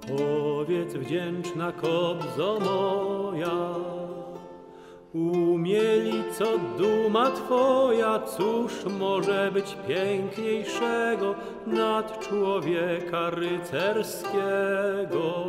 Powiedz wdzięczna kobzo moja, umielico duma twoja, cóż może być piękniejszego nad człowieka rycerskiego?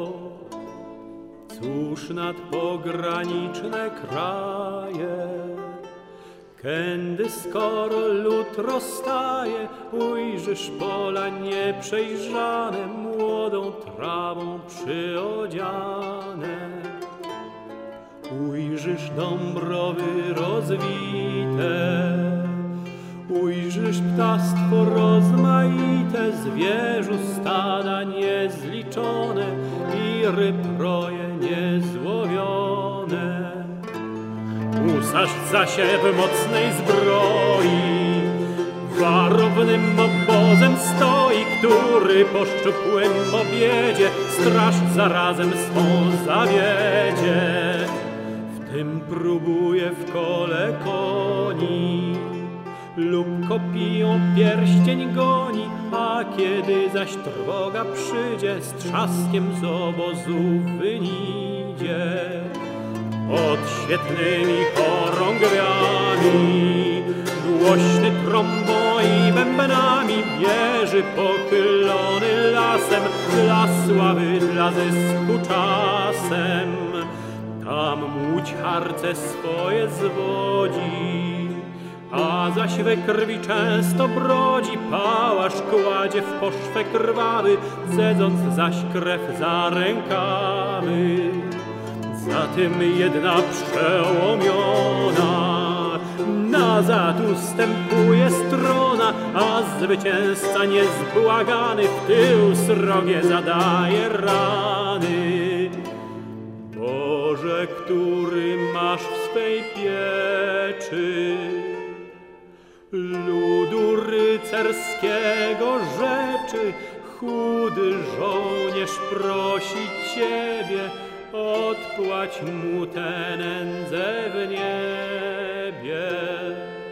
Cóż nad pograniczne kraje, kędy skoro lud rozstaje, ujrzysz pola nieprzejrzane, młodą trawą przyodziane. Ujrzysz dąbrowy rozwite, ujrzysz ptactwo rozmaite, zwierzu stada niezliczone i ryb roje niezłowione. Usarz zaś w mocnej zbroi warownym obozem stoi, który po szczupłym obiedzie straż zarazem swą zawiedzie. W tym próbuje w kole koni lub kopiją pierścień goni, a kiedy zaś trwoga przyjdzie, z trzaskiem z obozu wynidzie. Pod świetnymi chorągwiami, głośny trąbą i bębenami, bieży pochylony lasem, dla sławy, dla zysku czasem. Tam łódź harce swoje zwodzi, a zaś we krwi często brodzi, pałasz kładzie w poszwę krwawy, cedząc zaś krew za rękawy. Za tym jedna przełomiona nazad ustępuje strona, a zwycięzca niezbłagany w tył srogie zadaje rany. Boże, który masz w swej pieczy ludu rycerskiego rzeczy, chudy żołnierz prosi Ciebie, odpłać mu tę nędzę w niebie.